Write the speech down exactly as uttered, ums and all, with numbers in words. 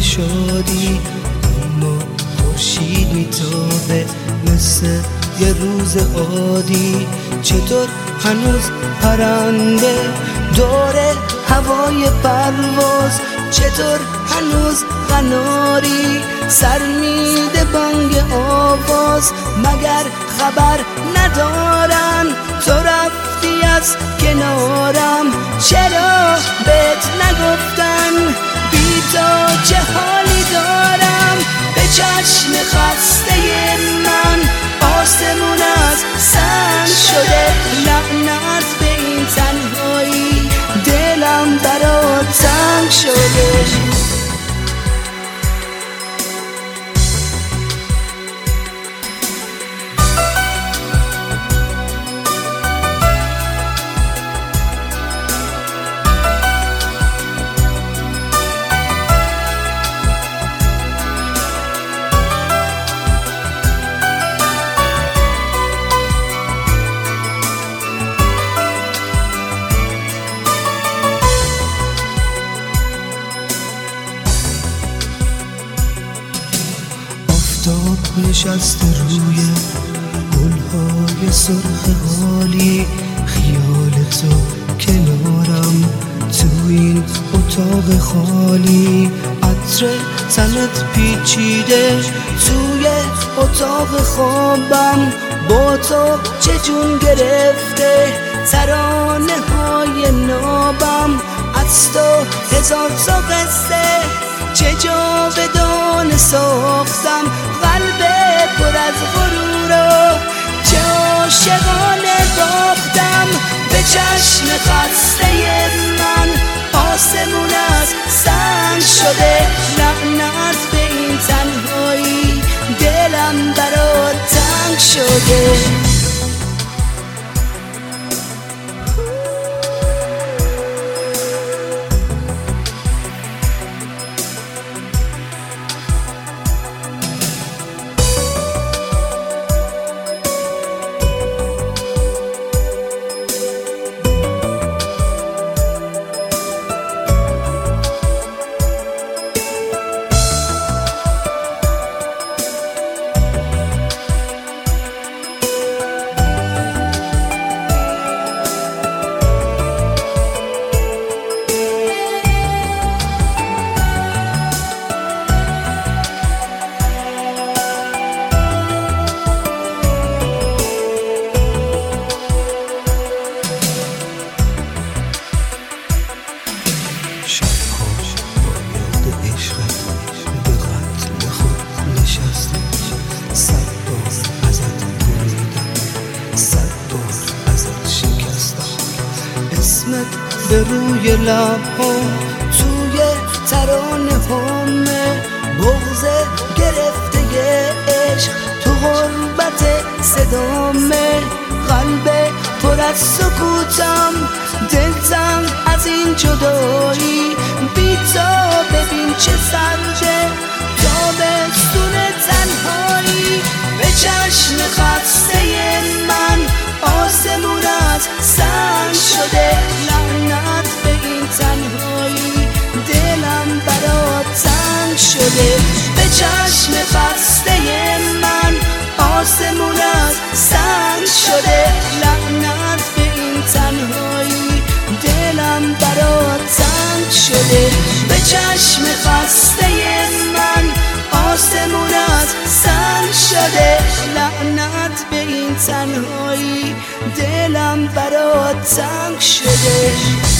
شادی، اما خورشید میتابه مثل یه روز عادی. چطور هنوز پرنده داره هوای پرواز، چطور هنوز قناری سر میده بانگ آواز. مگر خبر ندارن تو رفتی از کنارم؟ چرا بهت نگفتن بی تو چه حالی دارم؟ به چشم خسته من آسمون از سنگ شده، لعنت به این تنهایی، دلم برات تنگ شده. آفتاب نشسته روی گلهای سرخ حالی، خیال تو کنارم تو این اتاق خالی. عطر تنت پیچیده توی اتاق خوابم، با تو چه جون گرفته ترانه های نابم. از تو هزار تا قصه چه جاودانه ساختم، قلب پر از غرور و چه عاشقانه باختم. به چشم خسته من آسمون از سنگ شده، لعنت به این تنهایی، دلم برات تنگ شده. اسمت به روی لبام توی ترانه هامه، بغض گرفته عشق تو غربت صدامه. قلب پر از سکوتم، دلتم از این جدایی، بی تو ببین چه سرده تابستون تنهایی. به چشم خسته من آسمون از سنگ شده، لعنت به این تنهایی، دلم برات تنگ شده. به چشم خسته من آسمون از سنگ شده، لعنت به این تنهایی، دلم برات تنگ شده. به چشم خسته من آسمون از سنگ شده، لعنت به این تنهایی، دلم برات تنگ شده.